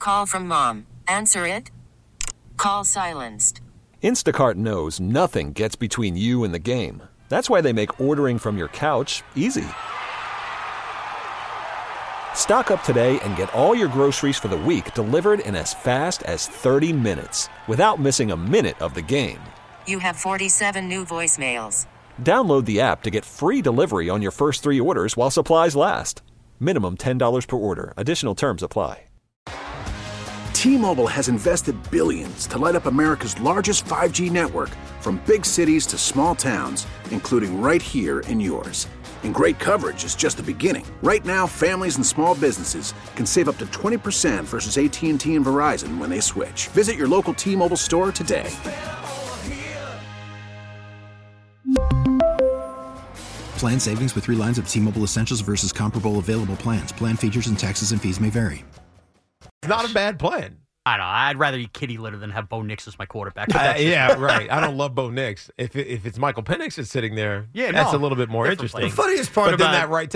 Call from mom. Answer it. Call silenced. Instacart knows nothing gets between you and the game. That's why they make ordering from your couch easy. Stock up today and get all your groceries for the week delivered in as fast as 30 minutes without missing a minute of the game. You have 47 new voicemails. Download the app to get free delivery on your first 3 orders while supplies last. Minimum $10 per order. Additional terms apply. T-Mobile has invested billions to light up America's largest 5G network, from big cities to small towns, including right here in yours. And great coverage is just the beginning. Right now, families and small businesses can save up to 20% versus AT&T and Verizon when they switch. Visit your local T-Mobile store today. Plan savings with 3 lines of T-Mobile Essentials versus comparable available plans. Plan features and taxes and fees may vary. It's not a bad plan. I don't know. I'd rather eat kitty litter than have Bo Nix as my quarterback. Yeah, right. I don't love Bo Nix. If it's Michael Penix that's sitting there, that's a little bit more interesting. The funniest part about then that right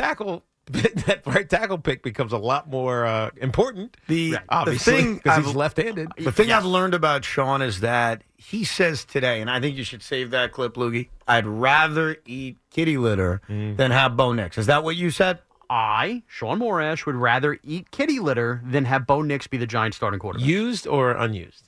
tackle pick becomes a lot more important. The thing because he's left-handed. The thing I've learned about Sean is that he says today, and I think you should save that clip, Loogie, I'd rather eat kitty litter than have Bo Nix. Is that what you said? I, Sean Morash, would rather eat kitty litter than have Bo Nix be the Giants starting quarterback. Used or unused?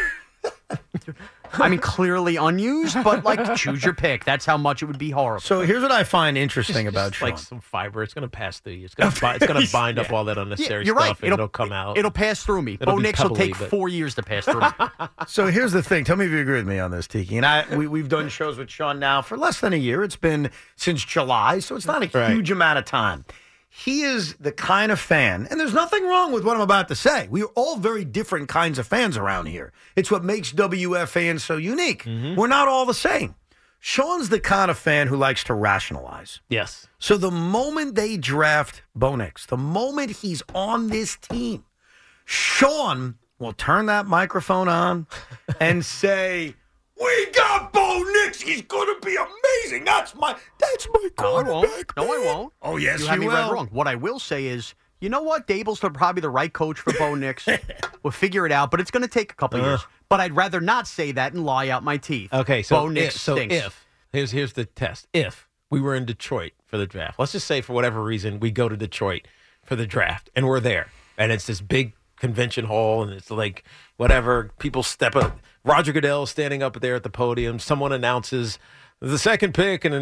I mean, clearly unused, but choose your pick. That's how much it would be horrible. So here's what I find interesting about Sean. Like some fiber, it's going to pass through you. It's going to bind up all that unnecessary stuff, right. and it'll come out. It'll pass through me. Bo Nix will take 4 years to pass through me. So here's the thing. Tell me if you agree with me on this, Tiki. And we've done shows with Sean now for less than a year. It's been since July, so it's not a huge amount of time. He is the kind of fan, and there's nothing wrong with what I'm about to say. We are all very different kinds of fans around here. It's what makes WFAN so unique. Mm-hmm. We're not all the same. Sean's the kind of fan who likes to rationalize. Yes. So the moment they draft Bo Nix, the moment he's on this team, Sean will turn that microphone on and say, "We got Bo Nix. He's going to be amazing. That's my quarterback." No, I won't. Oh, yes, you have me read wrong. What I will say is, you know what? Daboll's probably the right coach for Bo Nix. We'll figure it out, but it's going to take a couple years. But I'd rather not say that and lie out my teeth. Okay, so Bo Nix stinks. Here's the test. If we were in Detroit for the draft, let's just say for whatever reason we go to Detroit for the draft, and we're there, and it's this big convention hall, and it's like whatever, people step up. Roger Goodell standing up there at the podium. Someone announces the second pick in the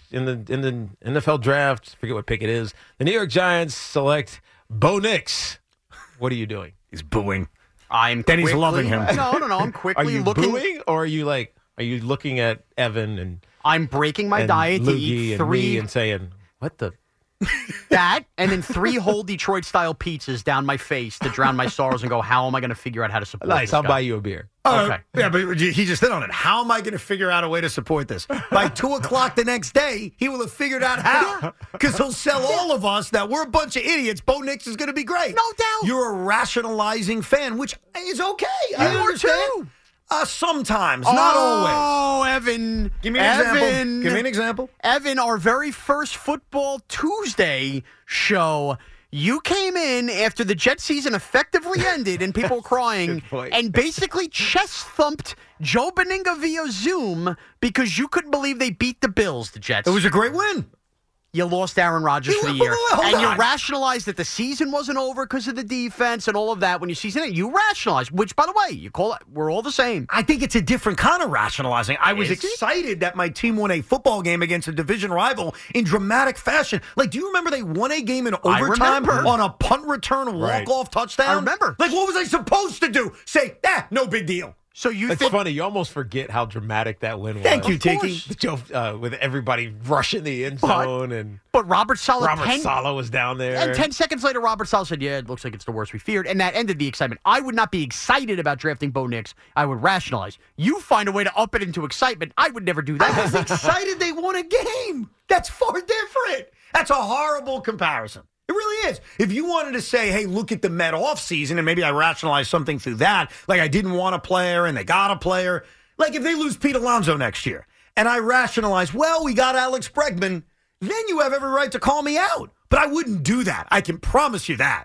NFL draft. I forget what pick it is. The New York Giants select Bo Nix. What are you doing? He's booing. He's loving him. No. I'm quickly looking. Are you booing, or are you looking at Evan and I'm breaking my diet to eat and 3 me and saying, what the? That, and then 3 whole Detroit-style pizzas down my face to drown my sorrows and go, how am I going to figure out how to support this I'll guy? buy you a beer. Okay. Yeah, but he just hit on it. How am I going to figure out a way to support this? By 2 o'clock the next day, he will have figured out how. Because he'll sell all of us that we're a bunch of idiots. Bo Nix is going to be great. No doubt. You're a rationalizing fan, which is okay. You I understand. too. Sometimes, not always. Oh, Evan. Give me an example. Give me an example. Evan, our very first Football Tuesday show, you came in after the Jet season effectively ended and people were crying and basically chest-thumped Joe Beninga via Zoom because you couldn't believe they beat the Bills, the Jets. It was a great win. You lost Aaron Rodgers for the year. And you on. rationalized that the season wasn't over because of the defense and all of that. When you season it, you rationalized, which, by the way, you call it, we're all the same. I think it's a different kind of rationalizing. I was excited that my team won a football game against a division rival in dramatic fashion. Like, do you remember they won a game in overtime on a punt return walk-off touchdown? I remember. Like, what was I supposed to do? Say, no big deal. So you It's think funny. You almost forget how dramatic that win was. Thank you, Tiki. Joe, with everybody rushing the end zone. But Robert Saleh was down there. And 10 seconds later, Robert Saleh said, yeah, it looks like it's the worst we feared. And that ended the excitement. I would not be excited about drafting Bo Nix. I would rationalize. You find a way to up it into excitement. I would never do that. I was excited they won a game. That's far different. That's a horrible comparison. It really is. If you wanted to say, hey, look at the Met offseason, and maybe I rationalized something through that, like I didn't want a player and they got a player. Like if they lose Pete Alonso next year, and I rationalize, well, we got Alex Bregman, then you have every right to call me out. But I wouldn't do that. I can promise you that.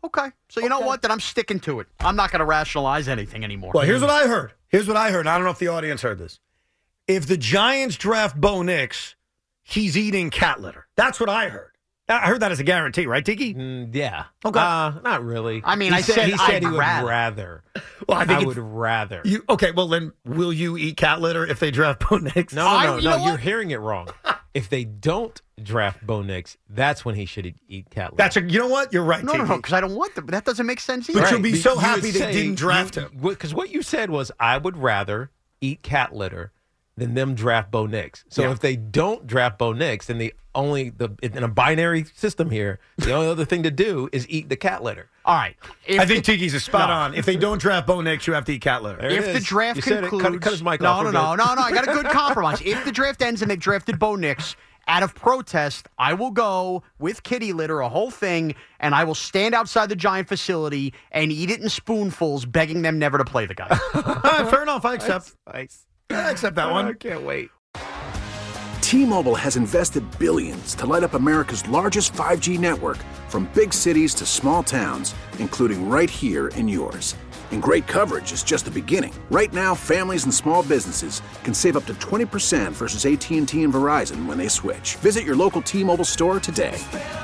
Okay. So you know what? Then I'm sticking to it. I'm not going to rationalize anything anymore. Well, here's what I heard. I don't know if the audience heard this. If the Giants draft Bo Nix, he's eating cat litter. That's what I heard. I heard that as a guarantee, right, Tiki? Yeah. Okay. Not really. I mean, he said he would rather. rather. Well, I would rather. Okay, well, then will you eat cat litter if they draft Bo Nix? No, you're hearing it wrong. If they don't draft Bo Nix, that's when he should eat cat litter. You know what? You're right, No, Tiki. because I don't want them. That doesn't make sense either. But you'll be so You happy would they say didn't draft him. Because what you said was, I would rather eat cat litter than them draft Bo Nix. So if they don't draft Bo Nix, then in a binary system here, the only other thing to do is eat the cat litter. All right. I think Tiki's is spot on. If they don't draft Bo Nix, you have to eat cat litter. If the draft concludes, cut his mic no, off. no. I got a good compromise. If the draft ends and they've drafted Bo Nix, out of protest, I will go with kitty litter, a whole thing, and I will stand outside the Giant facility and eat it in spoonfuls, begging them never to play the guy. All right, fair enough. I accept. Nice. I accept that one. I can't wait. T-Mobile has invested billions to light up America's largest 5G network, from big cities to small towns, including right here in yours. And great coverage is just the beginning. Right now, families and small businesses can save up to 20% versus AT&T and Verizon when they switch. Visit your local T-Mobile store today.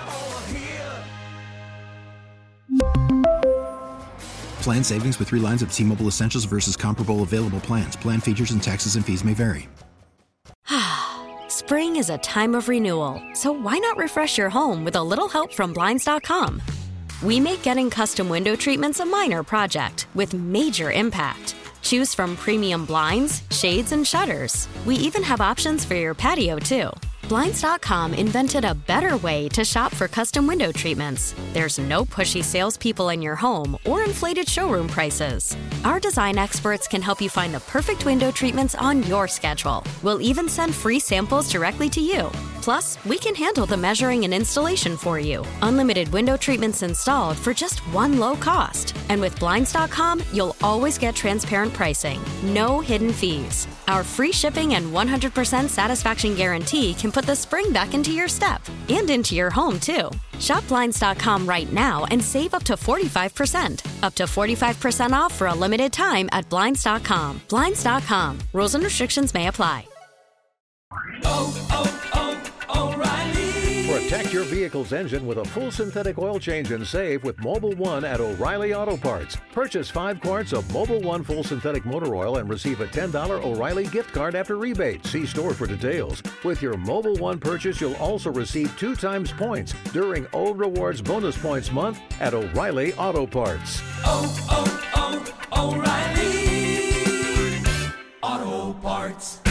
Plan savings with 3 lines of T-Mobile Essentials versus comparable available plans. Plan features and taxes and fees may vary. Spring is a time of renewal, so why not refresh your home with a little help from Blinds.com? We make getting custom window treatments a minor project with major impact. Choose from premium blinds, shades, and shutters. We even have options for your patio, too. Blinds.com invented a better way to shop for custom window treatments. There's no pushy salespeople in your home or inflated showroom prices. Our design experts can help you find the perfect window treatments on your schedule. We'll even send free samples directly to you. Plus, we can handle the measuring and installation for you. Unlimited window treatments installed for just one low cost. And with Blinds.com, you'll always get transparent pricing. No hidden fees. Our free shipping and 100% satisfaction guarantee can put the spring back into your step and into your home, too. Shop Blinds.com right now and save up to 45%. Up to 45% off for a limited time at Blinds.com. Blinds.com. Rules and restrictions may apply. Protect your vehicle's engine with a full synthetic oil change and save with Mobil 1 at O'Reilly Auto Parts. Purchase 5 quarts of Mobil 1 full synthetic motor oil and receive a $10 O'Reilly gift card after rebate. See store for details. With your Mobil 1 purchase, you'll also receive 2 times points during O Rewards Bonus Points Month at O'Reilly Auto Parts. O'Reilly Auto Parts.